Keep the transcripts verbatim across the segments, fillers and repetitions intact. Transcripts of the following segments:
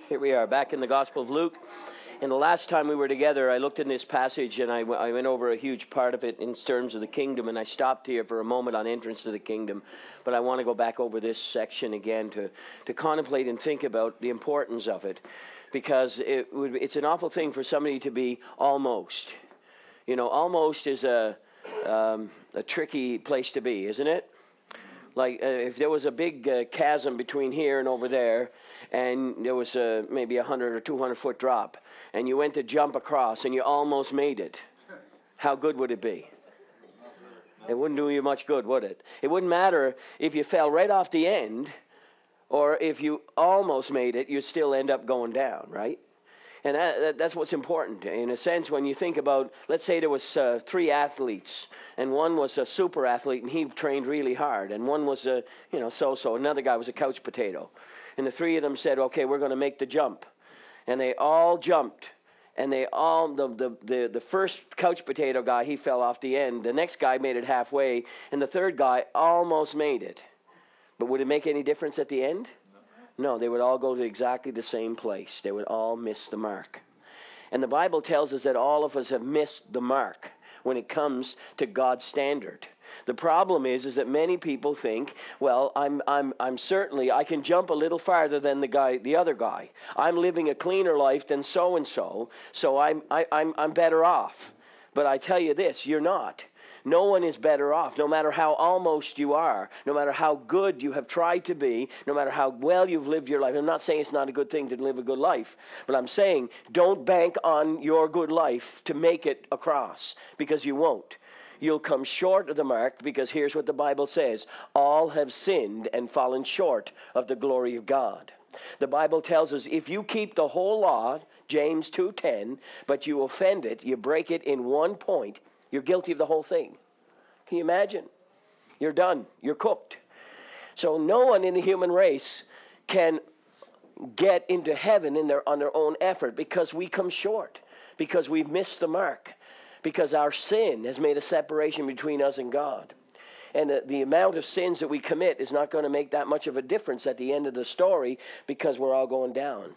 Here we are back in the Gospel of Luke. And the last time we were together, I looked in this passage and I, w- I went over a huge part of it in terms of the kingdom. And I stopped here for a moment on entrance to the kingdom. But I want to go back over this section again to, to contemplate and think about the importance of it. Because it would, it's an awful thing for somebody to be almost. You know, almost is a, um, a tricky place to be, isn't it? Like uh, if there was a big uh, chasm between here and over there, and there was a, maybe a hundred or two hundred foot drop, and you went to jump across and you almost made it, how good would it be? It wouldn't do you much good, would it? It wouldn't matter if you fell right off the end, or if you almost made it, you'd still end up going down, right? And that, that, that's what's important. In a sense, when you think about, let's say there was uh, three athletes, and one was a super athlete, and he trained really hard, and one was a, you know, so-so. Another guy was a couch potato. And the three of them said, okay, we're going to make the jump. And they all jumped. And they all, the, the, the, the first couch potato guy, he fell off the end. The next guy made it halfway, and the third guy almost made it. But would it make any difference at the end? No, they would all go to exactly the same place. They would all miss the mark. And the Bible tells us that all of us have missed the mark when it comes to God's standard. The problem is, is that many people think, well, I'm, I'm, I'm certainly, I can jump a little farther than the guy, the other guy. I'm living a cleaner life than so-and-so, so I'm, I, I'm, I'm better off. But I tell you this, you're not. No one is better off, no matter how almost you are, no matter how good you have tried to be, no matter how well you've lived your life. I'm not saying it's not a good thing to live a good life, but I'm saying don't bank on your good life to make it across, because you won't. You'll come short of the mark, because here's what the Bible says: all have sinned and fallen short of the glory of God. The Bible tells us if you keep the whole law, James two ten, but you offend it, you break it in one point, you're guilty of the whole thing. Can you imagine? You're done. You're cooked. So no one in the human race can get into heaven in their, on their own effort, because we come short, because we've missed the mark, because our sin has made a separation between us and God. And the, the amount of sins that we commit is not going to make that much of a difference at the end of the story, because we're all going down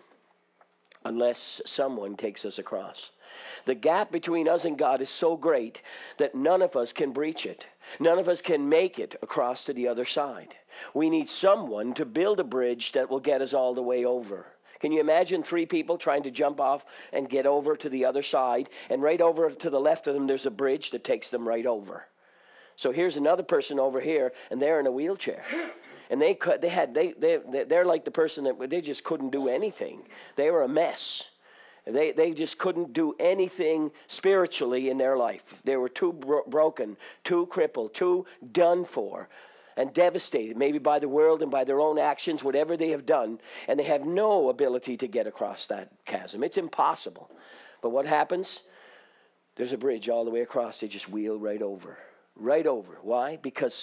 unless someone takes us across. The gap between us and God is so great that none of us can breach it. None of us can make it across to the other side. We need someone to build a bridge that will get us all the way over. Can you imagine three people trying to jump off and get over to the other side, and right over to the left of them there's a bridge that takes them right over? So here's another person over here, and they're in a wheelchair. And they could, they had, they, they, they're like the person that they just couldn't do anything. They were a mess. They, they just couldn't do anything spiritually in their life. They were too bro- broken, too crippled, too done for, and devastated, maybe by the world and by their own actions, whatever they have done. And they have no ability to get across that chasm. It's impossible. But what happens? There's a bridge all the way across. They just wheel right over. Right over. Why? Because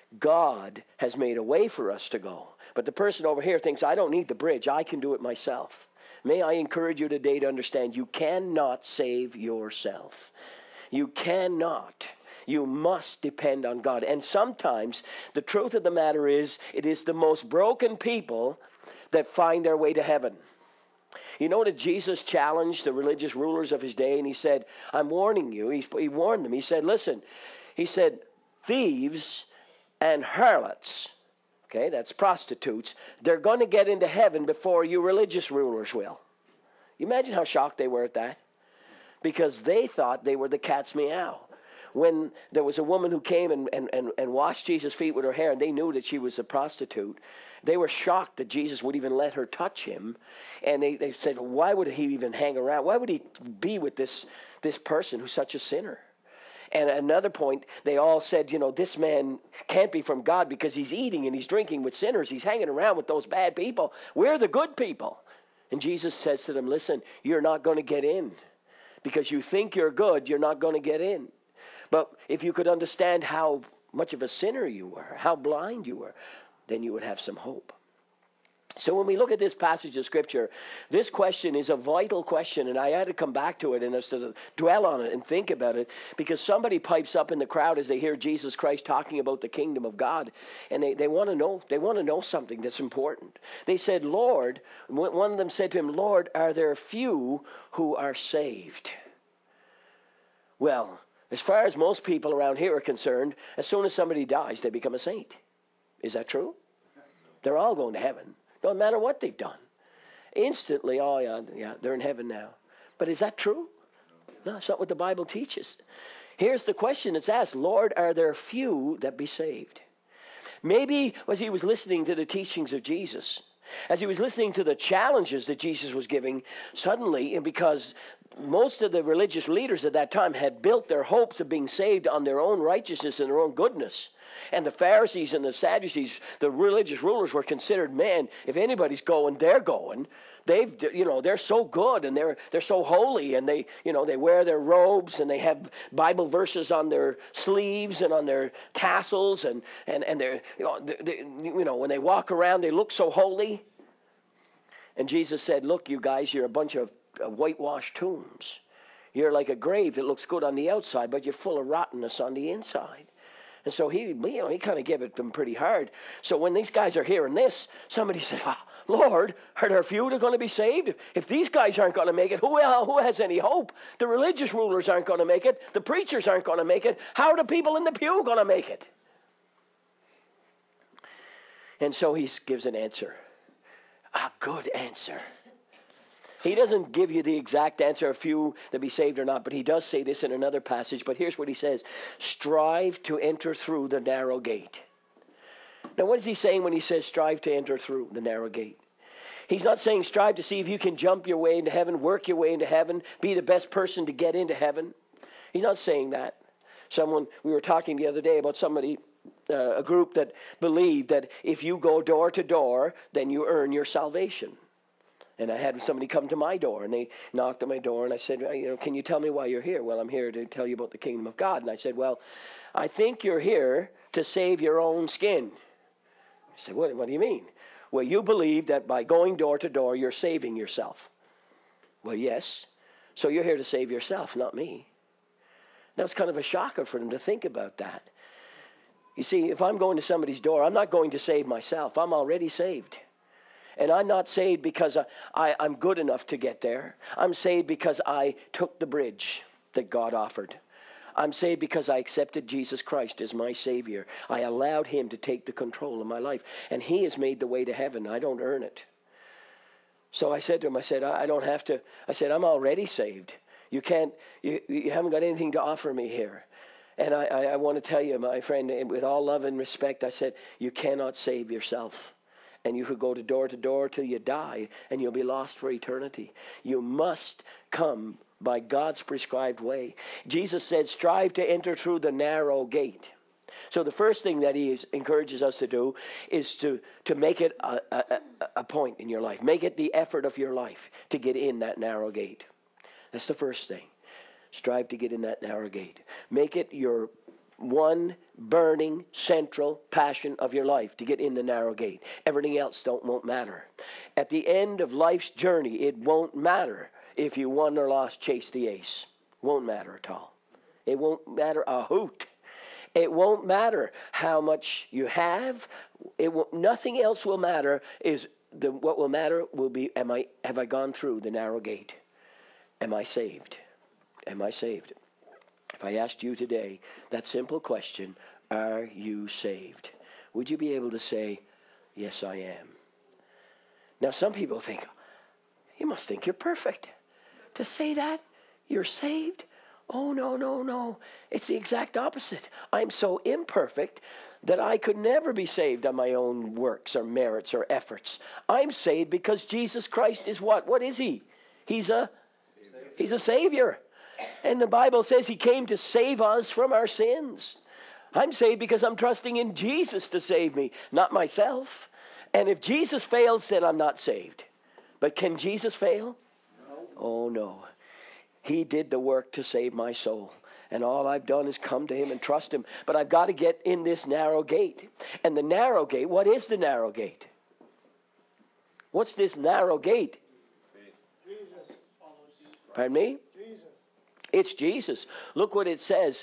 God has made a way for us to go. But the person over here thinks, I don't need the bridge. I can do it myself. May I encourage you today to understand you cannot save yourself. You cannot. You must depend on God. And sometimes the truth of the matter is, it is the most broken people that find their way to heaven. You know that Jesus challenged the religious rulers of his day, and he said, I'm warning you. He, he warned them. He said, listen, he said, thieves and harlots, okay, that's prostitutes, they're going to get into heaven before you religious rulers will. You imagine how shocked they were at that? Because they thought they were the cat's meow. When there was a woman who came and, and, and, and washed Jesus' feet with her hair, and they knew that she was a prostitute, they were shocked that Jesus would even let her touch him. And they, they said, why would he even hang around? Why would he be with this, this person who's such a sinner? And at another point, they all said, you know, this man can't be from God because he's eating and he's drinking with sinners. He's hanging around with those bad people. We're the good people. And Jesus says to them, listen, you're not going to get in. Because you think you're good, you're not going to get in. But if you could understand how much of a sinner you were, how blind you were, then you would have some hope. So when we look at this passage of Scripture, this question is a vital question, and I had to come back to it and just to dwell on it and think about it, because somebody pipes up in the crowd as they hear Jesus Christ talking about the kingdom of God, and they, they want to know they want to know something that's important. They said, Lord, one of them said to him, Lord, are there few who are saved? Well, as far as most people around here are concerned, as soon as somebody dies, they become a saint. Is that true? They're all going to heaven. No matter what they've done. Instantly, oh yeah, yeah, they're in heaven now. But is that true? No, it's not what the Bible teaches. Here's the question that's asked. Lord, are there few that be saved? Maybe as he was listening to the teachings of Jesus, as he was listening to the challenges that Jesus was giving, suddenly, and because most of the religious leaders at that time had built their hopes of being saved on their own righteousness and their own goodness. And the Pharisees and the Sadducees, the religious rulers, were considered, man, if anybody's going, they're going. They've, you know, they're so good and they're they're so holy, and they, you know, they wear their robes and they have Bible verses on their sleeves and on their tassels, and and and they're, you know, they, you know, when they walk around, they look so holy. And Jesus said, "Look, you guys, you're a bunch of whitewashed tombs. You're like a grave that looks good on the outside, but you're full of rottenness on the inside." And so he, you know, he kind of gave it to them pretty hard. So when these guys are hearing this, somebody said, well, Lord, are there a few that are going to be saved? If, if these guys aren't going to make it, who, who has any hope? The religious rulers aren't going to make it. The preachers aren't going to make it. How are the people in the pew going to make it? And so he gives an answer, a good answer. He doesn't give you the exact answer, a few that be saved or not, but he does say this in another passage. But here's what he says: strive to enter through the narrow gate. Now, what is he saying when he says strive to enter through the narrow gate? He's not saying strive to see if you can jump your way into heaven, work your way into heaven, be the best person to get into heaven. He's not saying that. Someone, we were talking the other day about somebody, uh, a group that believed that if you go door to door, then you earn your salvation. And I had somebody come to my door, and they knocked on my door, and I said, you know, can you tell me why you're here? Well, I'm here to tell you about the kingdom of God. And I said, well, I think you're here to save your own skin. I said, what, what do you mean? Well, you believe that by going door to door, you're saving yourself. Well, yes. So you're here to save yourself, not me. That was kind of a shocker for them to think about that. You see, if I'm going to somebody's door, I'm not going to save myself. I'm already saved. And I'm not saved because I, I, I'm good enough to get there. I'm saved because I took the bridge that God offered. I'm saved because I accepted Jesus Christ as my Savior. I allowed him to take the control of my life. And he has made the way to heaven. I don't earn it. So I said to him, I said, I don't have to. I said, I'm already saved. You can't, you, you haven't got anything to offer me here. And I, I, I want to tell you, my friend, with all love and respect, I said, you cannot save yourself. And you could go to door to door till you die, and you'll be lost for eternity. You must come by God's prescribed way. Jesus said, strive to enter through the narrow gate. So the first thing that he is, encourages us to do is to, to make it a, a, a point in your life. Make it the effort of your life to get in that narrow gate. That's the first thing. Strive to get in that narrow gate. Make it your one burning central passion of your life to get in the narrow gate. Everything else don't won't matter. At the end of life's journey, it won't matter if you won or lost, chase the ace. Won't matter at all. It won't matter a hoot. It won't matter how much you have. It will, nothing else will matter. Is the what will matter will be, am I have I gone through the narrow gate? Am I saved? Am I saved? If I asked you today that simple question, are you saved? Would you be able to say, yes, I am? Now, some people think, you must think you're perfect. To say that, you're saved? Oh, no, no, no. It's the exact opposite. I'm so imperfect that I could never be saved on my own works or merits or efforts. I'm saved because Jesus Christ is what? What is he? He's a, he's a Savior. And the Bible says he came to save us from our sins. I'm saved because I'm trusting in Jesus to save me, not myself. And if Jesus fails, then I'm not saved. But can Jesus fail? No. Oh, no. He did the work to save my soul. And all I've done is come to him and trust him. But I've got to get in this narrow gate. And the narrow gate, what is the narrow gate? What's this narrow gate? Jesus. Pardon me? Jesus. It's Jesus. Look what it says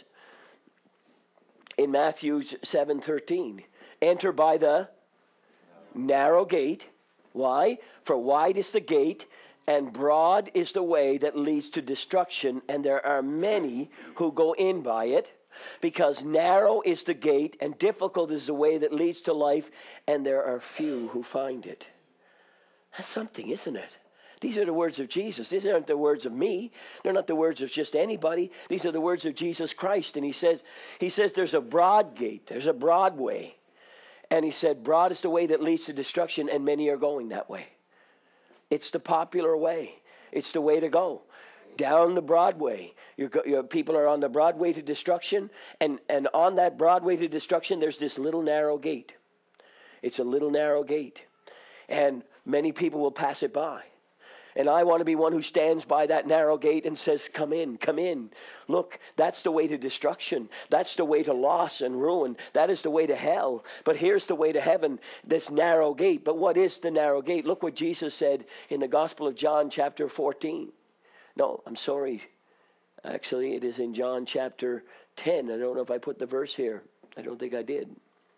in Matthew seven thirteen. Enter by the narrow gate. Why? For wide is the gate, and broad is the way that leads to destruction, and there are many who go in by it. Because narrow is the gate, and difficult is the way that leads to life, and there are few who find it. That's something, isn't it? These are the words of Jesus. These aren't the words of me. They're not the words of just anybody. These are the words of Jesus Christ. And he says, he says there's a broad gate. There's a broad way. And he said, broad is the way that leads to destruction, and many are going that way. It's the popular way. It's the way to go. Down the Broadway. Your, your people are on the Broadway to destruction. And, and on that Broadway to destruction, there's this little narrow gate. It's a little narrow gate. And many people will pass it by. And I want to be one who stands by that narrow gate and says, come in, come in. Look, that's the way to destruction. That's the way to loss and ruin. That is the way to hell. But here's the way to heaven, this narrow gate. But what is the narrow gate? Look what Jesus said in the Gospel of John chapter fourteen. No, I'm sorry. Actually, it is in John chapter ten. I don't know if I put the verse here. I don't think I did.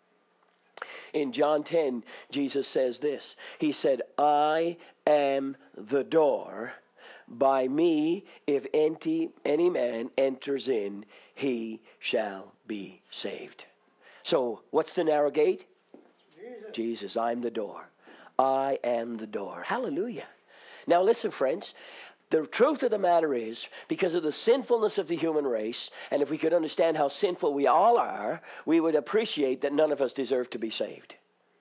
In John ten, Jesus says this. He said, I am the door. By me, if any, any man enters in, he shall be saved. So, what's the narrow gate? Jesus. Jesus, I'm the door. I am the door. Hallelujah. Now listen, friends. The truth of the matter is, because of the sinfulness of the human race, and if we could understand how sinful we all are, we would appreciate that none of us deserve to be saved.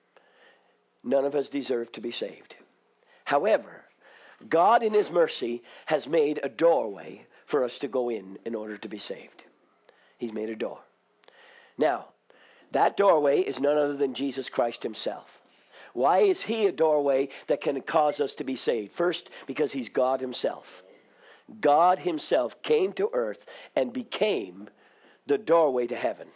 None of us deserve to be saved. However, God in his mercy has made a doorway for us to go in in order to be saved. He's made a door. Now, that doorway is none other than Jesus Christ himself. Why is he a doorway that can cause us to be saved? First, because he's God himself. God himself came to earth and became the doorway to heaven.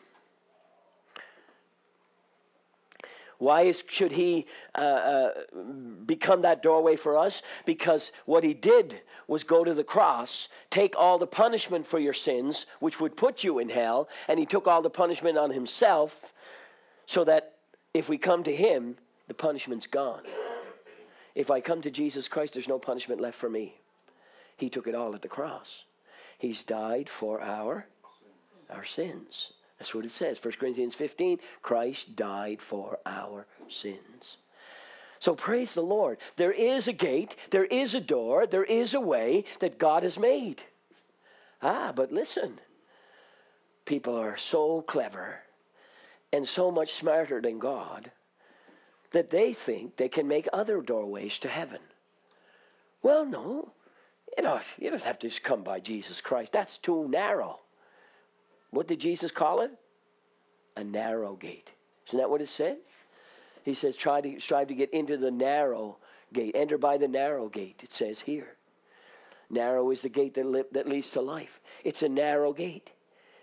Why is, should he uh, uh, become that doorway for us? Because what he did was go to the cross, take all the punishment for your sins, which would put you in hell, and he took all the punishment on himself so that if we come to him, the punishment's gone. If I come to Jesus Christ, there's no punishment left for me. He took it all at the cross. He's died for our, our sins. That's what it says. First Corinthians fifteen, Christ died for our sins. So praise the Lord. There is a gate, there is a door, there is a way that God has made. Ah, but listen. People are so clever and so much smarter than God that they think they can make other doorways to heaven. Well, no. You know, you don't have to just come by Jesus Christ. That's too narrow. What did Jesus call it? A narrow gate. Isn't that what it said? He says, try to strive to get into the narrow gate. Enter by the narrow gate, it says here. Narrow is the gate that, li- that leads to life. It's a narrow gate.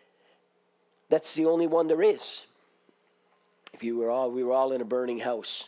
That's the only one there is. If you were all, we were all in a burning house,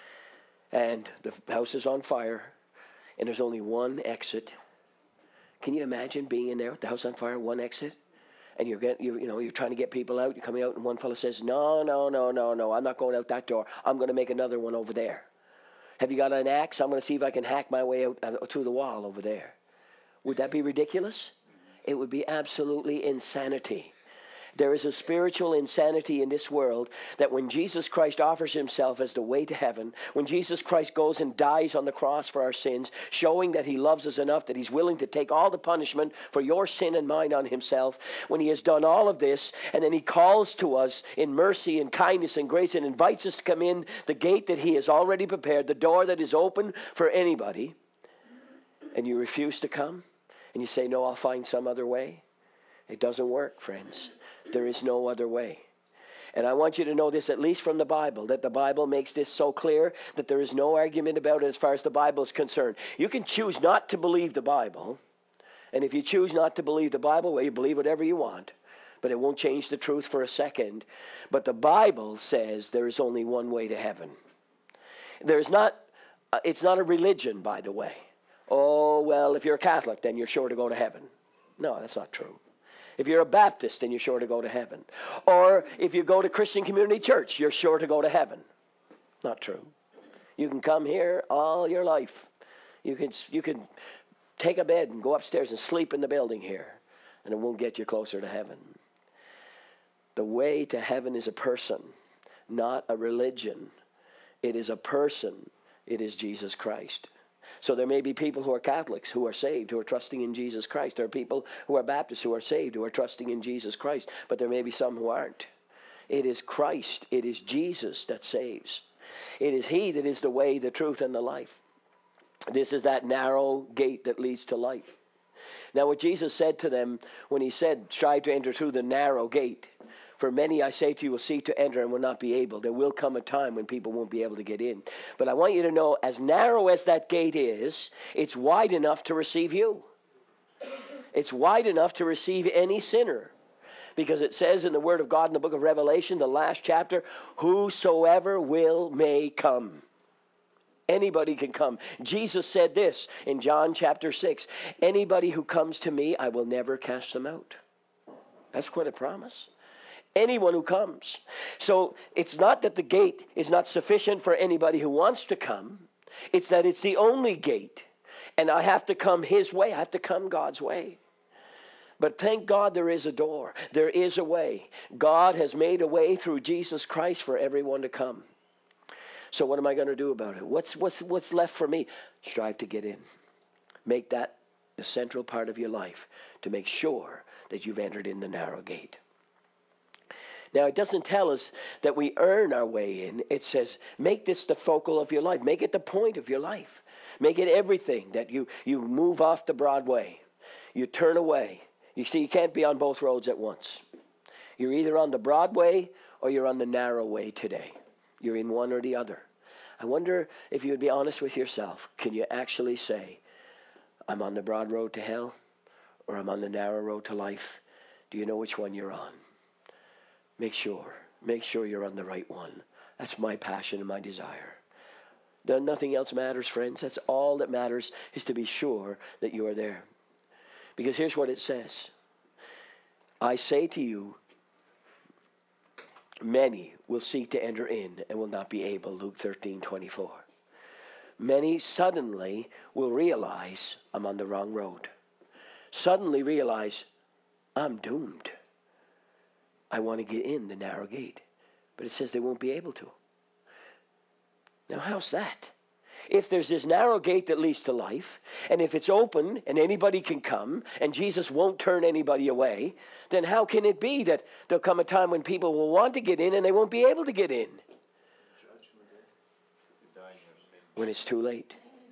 and the house is on fire, and there's only one exit. Can you imagine being in there with the house on fire, one exit? And you're getting, you, you know, you're trying to get people out. You're coming out, and one fellow says, "No, no, no, no, no. I'm not going out that door. I'm going to make another one over there. Have you got an axe? I'm going to see if I can hack my way out uh, through the wall over there." Would that be ridiculous? It would be absolutely insanity. There is a spiritual insanity in this world that when Jesus Christ offers himself as the way to heaven, when Jesus Christ goes and dies on the cross for our sins, showing that he loves us enough that he's willing to take all the punishment for your sin and mine on himself, when he has done all of this, and then he calls to us in mercy and kindness and grace and invites us to come in the gate that he has already prepared, the door that is open for anybody, and you refuse to come, and you say, "No, I'll find some other way." It doesn't work, friends. There is no other way. And I want you to know this, at least from the Bible, that the Bible makes this so clear that there is no argument about it as far as the Bible is concerned. You can choose not to believe the Bible. And if you choose not to believe the Bible, well, you believe whatever you want. But it won't change the truth for a second. But the Bible says there is only one way to heaven. There is not Uh, it's not a religion, by the way. Oh, well, if you're a Catholic, then you're sure to go to heaven. No, that's not true. If you're a Baptist, then you're sure to go to heaven. Or if you go to Christian Community Church, you're sure to go to heaven. Not true. You can come here all your life. You can, you can take a bed and go upstairs and sleep in the building here, and it won't get you closer to heaven. The way to heaven is a person, not a religion. It is a person. It is Jesus Christ. So there may be people who are Catholics who are saved, who are trusting in Jesus Christ. There are people who are Baptists who are saved, who are trusting in Jesus Christ. But there may be some who aren't. It is Christ. It is Jesus that saves. It is He that is the way, the truth, and the life. This is that narrow gate that leads to life. Now what Jesus said to them when He said, strive to enter through the narrow gate. For many, I say to you, will seek to enter and will not be able. There will come a time when people won't be able to get in. But I want you to know, as narrow as that gate is, it's wide enough to receive you. It's wide enough to receive any sinner. Because it says in the Word of God in the book of Revelation, the last chapter, whosoever will may come. Anybody can come. Jesus said this in John chapter six, anybody who comes to me, I will never cast them out. That's quite a promise. Anyone who comes. So it's not that the gate is not sufficient for anybody who wants to come. It's that it's the only gate. And I have to come His way. I have to come God's way. But thank God there is a door. There is a way. God has made a way through Jesus Christ for everyone to come. So what am I going to do about it? What's, what's, what's left for me? Strive to get in. Make that the central part of your life to make sure that you've entered in the narrow gate. Now, it doesn't tell us that we earn our way in. It says, make this the focal of your life. Make it the point of your life. Make it everything, that you, you move off the broad way. You turn away. You see, you can't be on both roads at once. You're either on the broad way or you're on the narrow way today. You're in one or the other. I wonder if you would be honest with yourself. Can you actually say, I'm on the broad road to hell or I'm on the narrow road to life? Do you know which one you're on? Make sure. Make sure you're on the right one. That's my passion and my desire. Then nothing else matters, friends. That's all that matters, is to be sure that you are there. Because here's what it says. I say to you, many will seek to enter in and will not be able. Luke thirteen twenty-four. Many suddenly will realize I'm on the wrong road. Suddenly realize I'm doomed. I want to get in the narrow gate. But it says they won't be able to. Now, how's that? If there's this narrow gate that leads to life, and if it's open and anybody can come, and Jesus won't turn anybody away, then how can it be that there'll come a time when people will want to get in and they won't be able to get in? When it's too late.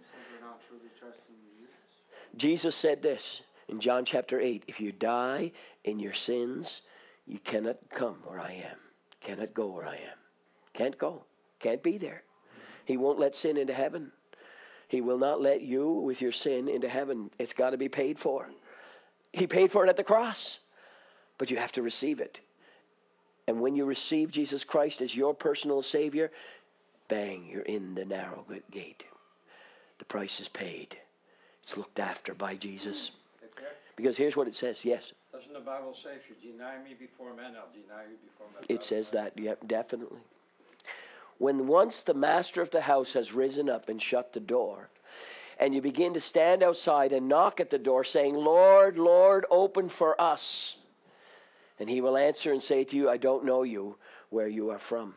Jesus said this in John chapter eight, if you die in your sins, you cannot come where I am. Cannot go where I am. Can't go. Can't be there. He won't let sin into heaven. He will not let you with your sin into heaven. It's got to be paid for. He paid for it at the cross. But you have to receive it. And when you receive Jesus Christ as your personal Savior, bang, you're in the narrow gate. The price is paid. It's looked after by Jesus. Because here's what it says. Yes. Doesn't the Bible say, if you deny me before men, I'll deny you before men? It says that, yep, definitely. When once the master of the house has risen up and shut the door, and you begin to stand outside and knock at the door saying, Lord, Lord, open for us. And he will answer and say to you, I don't know you, where you are from.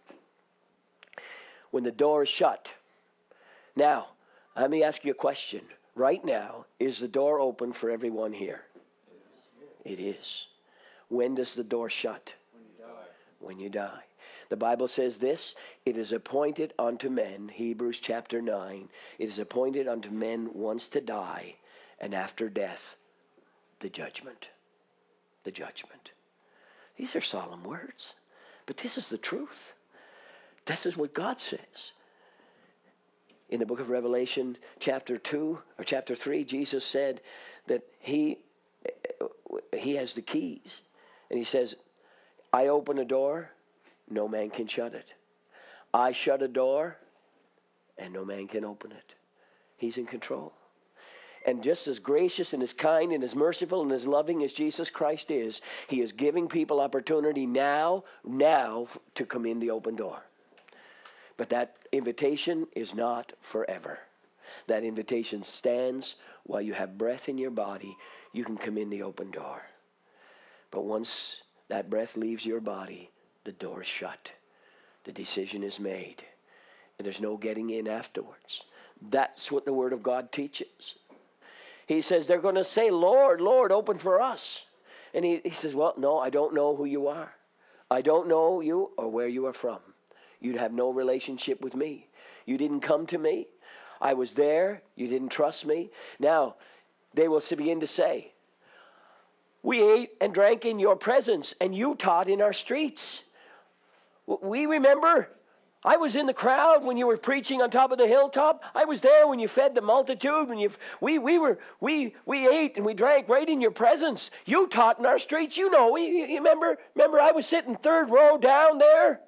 When the door is shut. Now, let me ask you a question. Right now, is the door open for everyone here? It is. When does the door shut? When you die. When you die. The Bible says this, it is appointed unto men, Hebrews chapter nine, it is appointed unto men once to die, and after death, the judgment. The judgment. These are solemn words, but this is the truth. This is what God says. In the book of Revelation, chapter two, or chapter three, Jesus said that he, he has the keys. And he says, I open a door, no man can shut it. I shut a door, and no man can open it. He's in control. And just as gracious and as kind and as merciful and as loving as Jesus Christ is, he is giving people opportunity now, now to come in the open door. But that invitation is not forever. That invitation stands while you have breath in your body. You can come in the open door. But once that breath leaves your body, the door is shut. The decision is made. And there's no getting in afterwards. That's what the Word of God teaches. He says, they're going to say, Lord, Lord, open for us. And he, he says, well, no, I don't know who you are. I don't know you or where you are from. You'd have no relationship with me. You didn't come to me. I was there. You didn't trust me. Now, they will begin to say, we ate and drank in your presence, and you taught in our streets. We remember. I was in the crowd when you were preaching on top of the hilltop. I was there when you fed the multitude. When you we we were we we ate and we drank right in your presence. You taught in our streets. You know. You, you remember? Remember? I was sitting third row down there.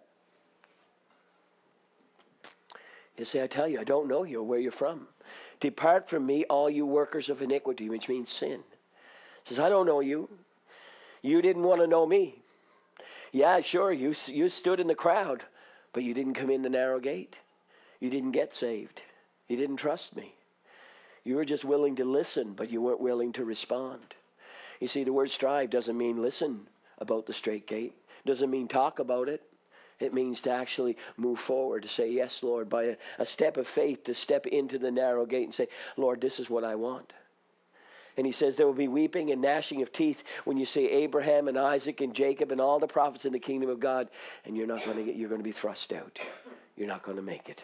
You say, I tell you, I don't know you or where you're from. Depart from me, all you workers of iniquity, which means sin. He says, I don't know you. You didn't want to know me. Yeah, sure, you you stood in the crowd. But you didn't come in the narrow gate. You didn't get saved. You didn't trust me. You were just willing to listen, but you weren't willing to respond. You see, the word strive doesn't mean listen about the straight gate. Doesn't mean talk about it. It means to actually move forward, to say, yes, Lord, by a, a step of faith, to step into the narrow gate and say, Lord, this is what I want. And he says there will be weeping and gnashing of teeth when you see Abraham and Isaac and Jacob and all the prophets in the kingdom of God, and you're not going to get, you're going to be thrust out. You're not going to make it.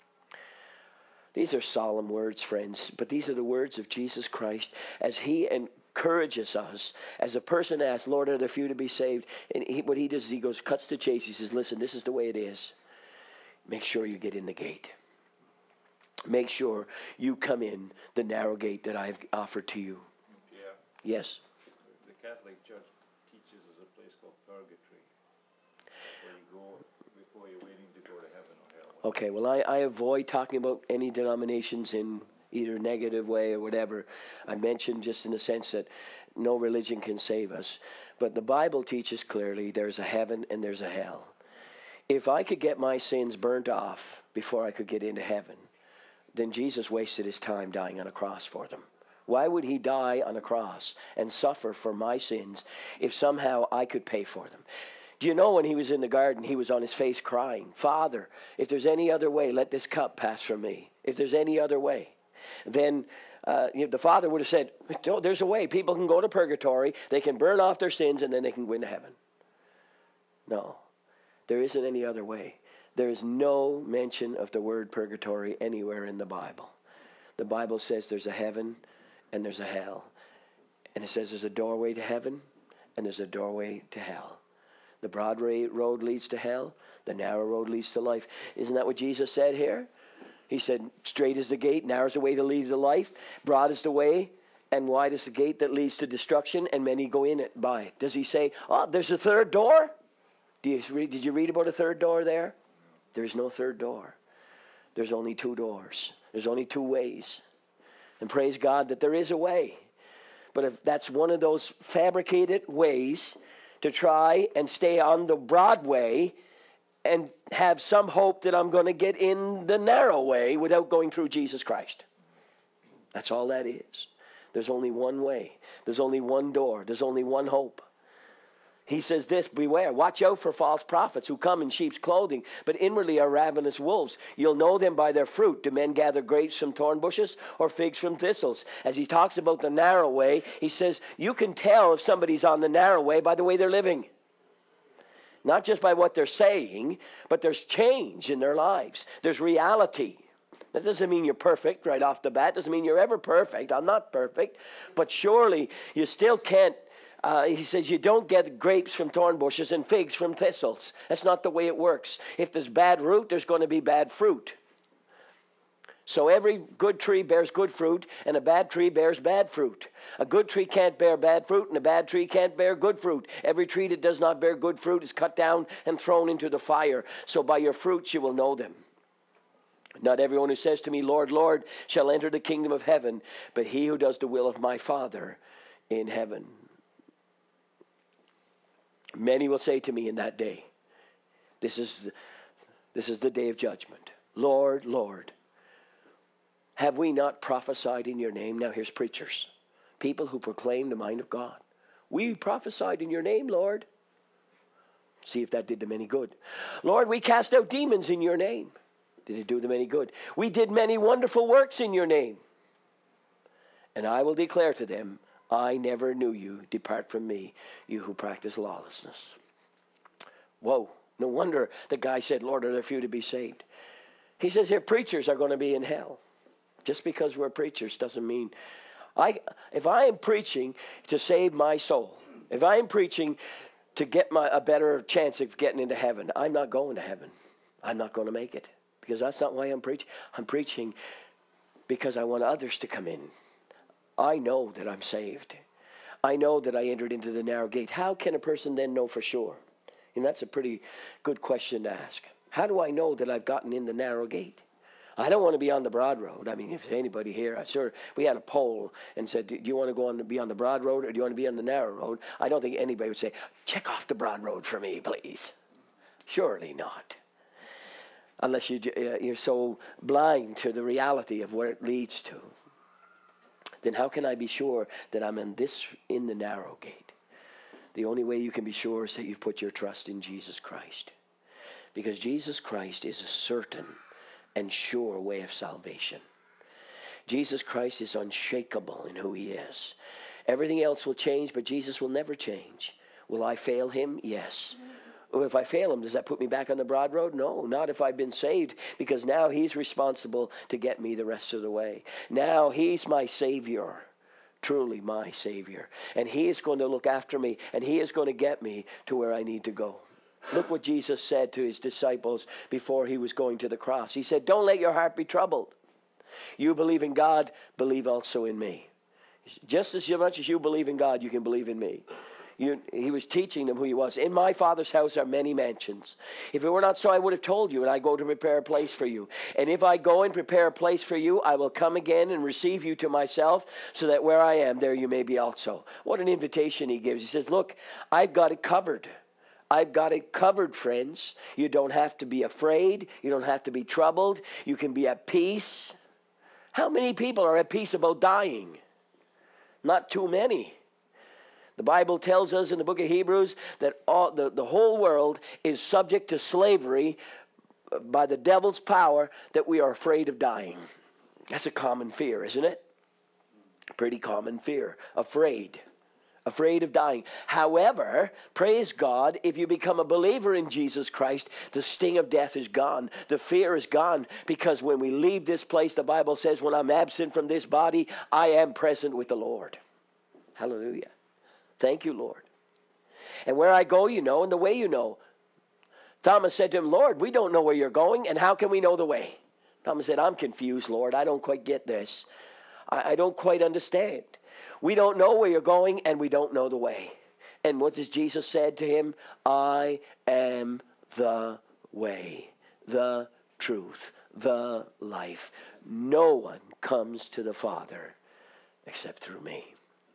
These are solemn words, friends, but these are the words of Jesus Christ as he encourages us. As a person asks, Lord, are there few to be saved? And he, what he does is he goes, cuts the chase. He says, listen, this is the way it is. Make sure you get in the gate. Make sure you come in the narrow gate that I've offered to you. Yeah. Yes. The Catholic Church teaches us a place called purgatory, where you go before you're waiting to go to heaven or hell. Okay, well, I, I avoid talking about any denominations in either negative way or whatever. I mentioned just in the sense that no religion can save us. But the Bible teaches clearly there's a heaven and there's a hell. If I could get my sins burnt off before I could get into heaven, then Jesus wasted his time dying on a cross for them. Why would he die on a cross and suffer for my sins if somehow I could pay for them? Do you know when he was in the garden, he was on his face crying, Father, if there's any other way, let this cup pass from me. If there's any other way. Then uh, you know, the Father would have said, no, there's a way. People can go to purgatory, they can burn off their sins, and then they can go into heaven. No, there isn't any other way. There is no mention of the word purgatory anywhere in the Bible. The Bible says there's a heaven and there's a hell. And it says there's a doorway to heaven and there's a doorway to hell. The broad road leads to hell. The narrow road leads to life. Isn't that what Jesus said here? He said, straight is the gate, narrow is the way to lead to life. Broad is the way and wide is the gate that leads to destruction, and many go in it by it. Does he say, oh, there's a third door? Do you read, did you read about a third door there? There's no third door. There's only two doors. There's only two ways. And praise God that there is a way. But if that's one of those fabricated ways to try and stay on the broad way and have some hope that I'm going to get in the narrow way without going through Jesus Christ. That's all that is. There's only one way. There's only one door. There's only one hope. He says this, beware, watch out for false prophets who come in sheep's clothing, but inwardly are ravenous wolves. You'll know them by their fruit. Do men gather grapes from thorn bushes or figs from thistles? As he talks about the narrow way, he says, you can tell if somebody's on the narrow way by the way they're living. Not just by what they're saying, but there's change in their lives. There's reality. That doesn't mean you're perfect right off the bat. Doesn't mean you're ever perfect. I'm not perfect. But surely you still can't. Uh, he says you don't get grapes from thorn bushes and figs from thistles. That's not the way it works. If there's bad root, there's going to be bad fruit. So every good tree bears good fruit, and a bad tree bears bad fruit. A good tree can't bear bad fruit, and a bad tree can't bear good fruit. Every tree that does not bear good fruit is cut down and thrown into the fire. So by your fruits you will know them. Not everyone who says to me, Lord, Lord, shall enter the kingdom of heaven, but he who does the will of my Father in heaven. Many will say to me in that day, this is, this is the day of judgment. Lord, Lord, have we not prophesied in your name? Now here's preachers, people who proclaim the mind of God. We prophesied in your name, Lord. See if that did them any good. Lord, we cast out demons in your name. Did it do them any good? We did many wonderful works in your name. And I will declare to them, I never knew you. Depart from me, you who practice lawlessness. Whoa. No wonder the guy said, Lord, are there few to be saved? He says here, preachers are going to be in hell. Just because we're preachers doesn't mean... I. If I am preaching to save my soul, if I am preaching to get my a better chance of getting into heaven, I'm not going to heaven. I'm not going to make it. Because that's not why I'm preaching. I'm preaching because I want others to come in. I know that I'm saved. I know that I entered into the narrow gate. How can a person then know for sure? And that's a pretty good question to ask. How do I know that I've gotten in the narrow gate? I don't want to be on the broad road. I mean, if anybody here, I sure we had a poll and said, do you want to go on to be on the broad road or do you want to be on the narrow road? I don't think anybody would say, check off the broad road for me, please. Surely not. Unless you, uh, you're so blind to the reality of where it leads to. Then how can I be sure that I'm in this in the narrow gate? The only way you can be sure is that you've put your trust in Jesus Christ. Because Jesus Christ is a certain and sure way of salvation. Jesus Christ is unshakable in who he is. Everything else will change, but Jesus will never change. Will I fail him? Yes. Well, if I fail him, does that put me back on the broad road? No, not if I've been saved, because now he's responsible to get me the rest of the way. Now he's my Savior, truly my Savior. And he is going to look after me, and he is going to get me to where I need to go. Look what Jesus said to his disciples before he was going to the cross. He said, don't let your heart be troubled. You believe in God, believe also in me. Just as much as you believe in God, you can believe in me. You, he was teaching them who he was. In my Father's house are many mansions. If it were not so, I would have told you, and I go to prepare a place for you. And if I go and prepare a place for you, I will come again and receive you to myself, so that where I am, there you may be also. What an invitation he gives. He says, look, I've got it covered. I've got it covered, friends. You don't have to be afraid. You don't have to be troubled. You can be at peace. How many people are at peace about dying? Not too many. The Bible tells us in the book of Hebrews that all, the, the whole world is subject to slavery by the devil's power, that we are afraid of dying. That's a common fear, isn't it? Pretty common fear. Afraid. Afraid of dying. However, praise God, if you become a believer in Jesus Christ, the sting of death is gone. The fear is gone, because when we leave this place, the Bible says, when I'm absent from this body, I am present with the Lord. Hallelujah. Thank you, Lord. And where I go, you know, and the way you know. Thomas said to him, Lord, we don't know where you're going, and how can we know the way? Thomas said, I'm confused, Lord. I don't quite get this. I, I don't quite understand. We don't know where you're going, and we don't know the way. And what does Jesus said to him? I am the way, the truth, the life. No one comes to the Father except through me.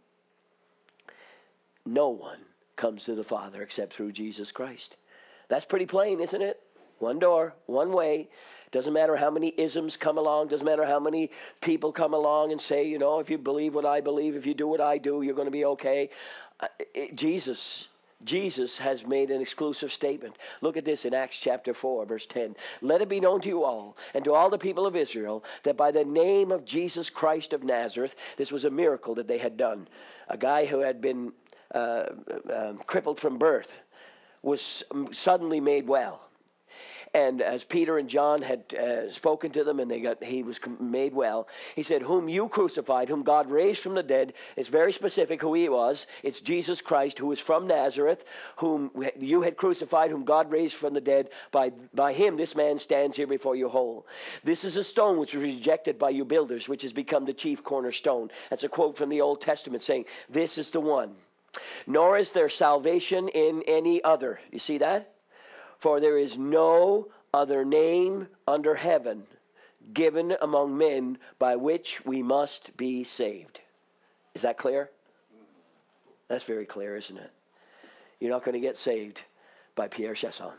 No one comes to the Father except through Jesus Christ. That's pretty plain, isn't it? One door, one way. Doesn't matter how many isms come along. Doesn't matter how many people come along and say, you know, if you believe what I believe, if you do what I do, you're going to be okay. Uh, it, Jesus, Jesus has made an exclusive statement. Look at this in Acts chapter four, verse ten. Let it be known to you all and to all the people of Israel that by the name of Jesus Christ of Nazareth, this was a miracle that they had done. A guy who had been uh, uh, crippled from birth was suddenly made well. And as Peter and John had uh, spoken to them, and they got, he was made well, he said, whom you crucified, whom God raised from the dead. It's very specific who he was. It's Jesus Christ, who was from Nazareth, whom you had crucified, whom God raised from the dead. By, by him, this man stands here before you whole. This is a stone which was rejected by you builders, which has become the chief cornerstone. That's a quote from the Old Testament saying, this is the one. Nor is there salvation in any other. You see that? For there is no other name under heaven given among men by which we must be saved. Is that clear? That's very clear, isn't it? You're not going to get saved by Pierre Chasson.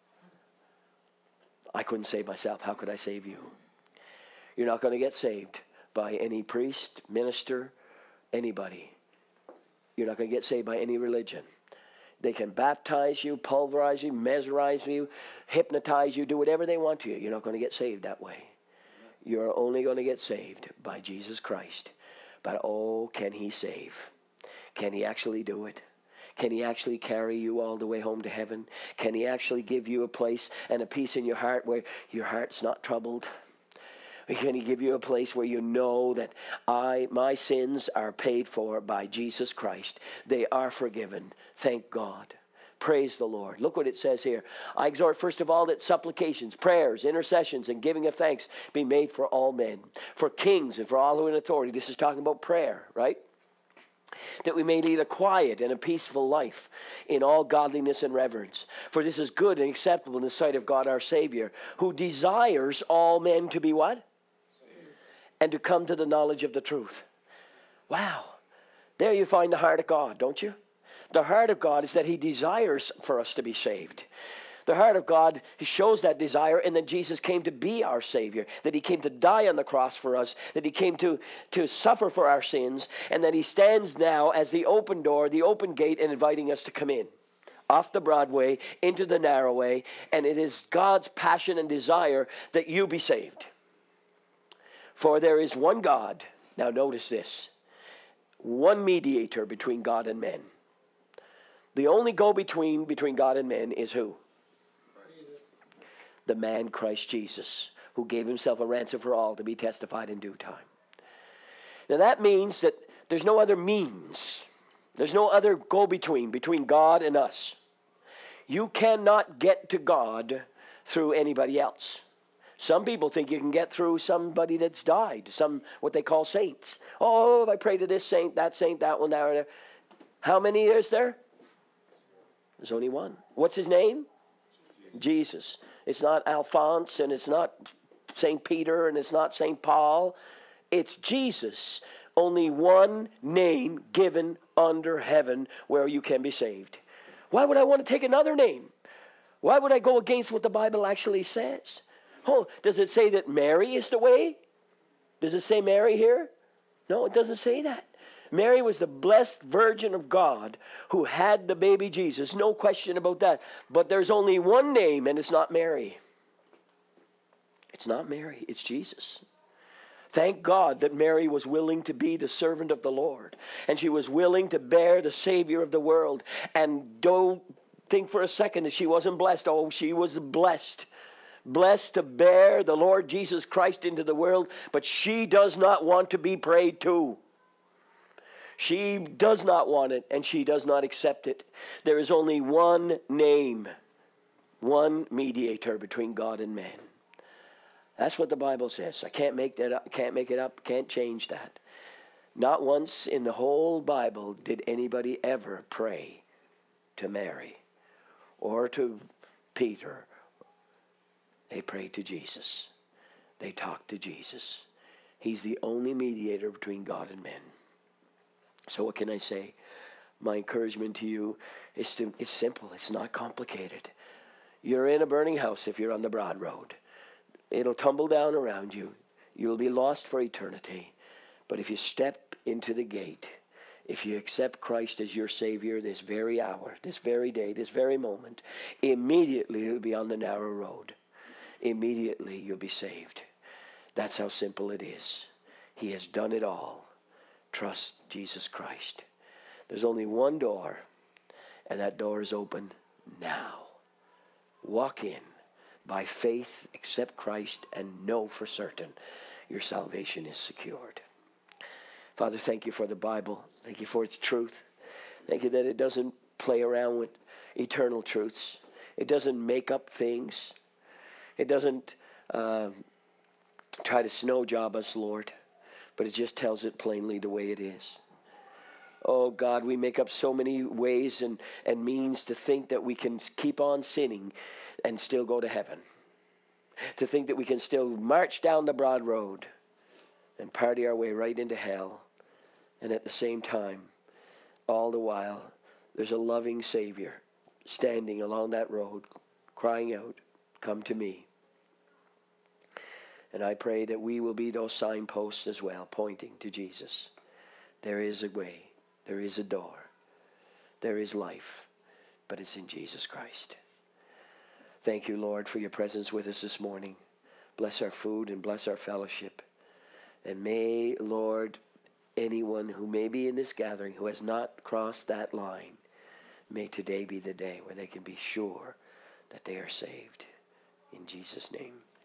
I couldn't save myself. How could I save you? You're not going to get saved by any priest, minister, anybody. You're not going to get saved by any religion. They can baptize you, pulverize you, mesmerize you, hypnotize you, do whatever they want to you. You're not going to get saved that way. You're only going to get saved by Jesus Christ. But oh, can he save? Can he actually do it? Can he actually carry you all the way home to heaven? Can he actually give you a place and a peace in your heart where your heart's not troubled? Can he give you a place where you know that I, my sins are paid for by Jesus Christ? They are forgiven. Thank God. Praise the Lord. Look what it says here. I exhort first of all that supplications, prayers, intercessions, and giving of thanks be made for all men, for kings and for all who are in authority. This is talking about prayer, right? That we may lead a quiet and a peaceful life in all godliness and reverence. For this is good and acceptable in the sight of God our Savior, who desires all men to be what? Saved. And to come to the knowledge of the truth. Wow. There you find the heart of God, don't you? The heart of God is that he desires for us to be saved. The heart of God, he shows that desire, and that Jesus came to be our Savior, that he came to die on the cross for us, that he came to, to suffer for our sins, and that he stands now as the open door, the open gate, and inviting us to come in. Off the broad way, into the narrow way, and it is God's passion and desire that you be saved. For there is one God, now notice this, one mediator between God and men. The only go-between between God and men is who? The man Christ Jesus, who gave himself a ransom for all to be testified in due time. Now that means that there's no other means. There's no other go-between between God and us. You cannot get to God through anybody else. Some people think you can get through somebody that's died, some what they call saints. Oh, if I pray to this saint, that saint, that one, that one. How many is there? There's only one. What's his name? Jesus. It's not Alphonse, and it's not Saint Peter, and it's not Saint Paul. It's Jesus. Only one name given under heaven where you can be saved. Why would I want to take another name? Why would I go against what the Bible actually says? Oh, does it say that Mary is the way? Does it say Mary here? No, it doesn't say that. Mary was the blessed virgin of God who had the baby Jesus. No question about that. But there's only one name, and it's not Mary. It's not Mary. It's Jesus. Thank God that Mary was willing to be the servant of the Lord. And she was willing to bear the Savior of the world. And don't think for a second that she wasn't blessed. Oh, she was blessed. Blessed to bear the Lord Jesus Christ into the world. But she does not want to be prayed to. She does not want it, and she does not accept it. There is only one name, one mediator between God and man. That's what the Bible says. I can't make that up, can't make it up, can't change that. Not once in the whole Bible did anybody ever pray to Mary or to Peter. They prayed to Jesus. They talked to Jesus. He's the only mediator between God and men. So what can I say? My encouragement to you is to, it's simple. It's not complicated. You're in a burning house if you're on the broad road. It'll tumble down around you. You'll be lost for eternity. But if you step into the gate, if you accept Christ as your Savior this very hour, this very day, this very moment, immediately you'll be on the narrow road. Immediately you'll be saved. That's how simple it is. He has done it all. Trust Jesus Christ. There's only one door, and that door is open now. Walk in by faith, accept Christ, and know for certain your salvation is secured. Father, thank you for the Bible. Thank you for its truth. Thank you that it doesn't play around with eternal truths. It doesn't make up things. It doesn't uh, try to snow job us, Lord. But it just tells it plainly the way it is. Oh God, we make up so many ways and, and means to think that we can keep on sinning and still go to heaven. To think that we can still march down the broad road and party our way right into hell. And at the same time, all the while, there's a loving Savior standing along that road, crying out, come to me. And I pray that we will be those signposts as well, pointing to Jesus. There is a way. There is a door. There is life. But it's in Jesus Christ. Thank you, Lord, for your presence with us this morning. Bless our food and bless our fellowship. And may, Lord, anyone who may be in this gathering who has not crossed that line, may today be the day where they can be sure that they are saved. In Jesus' name.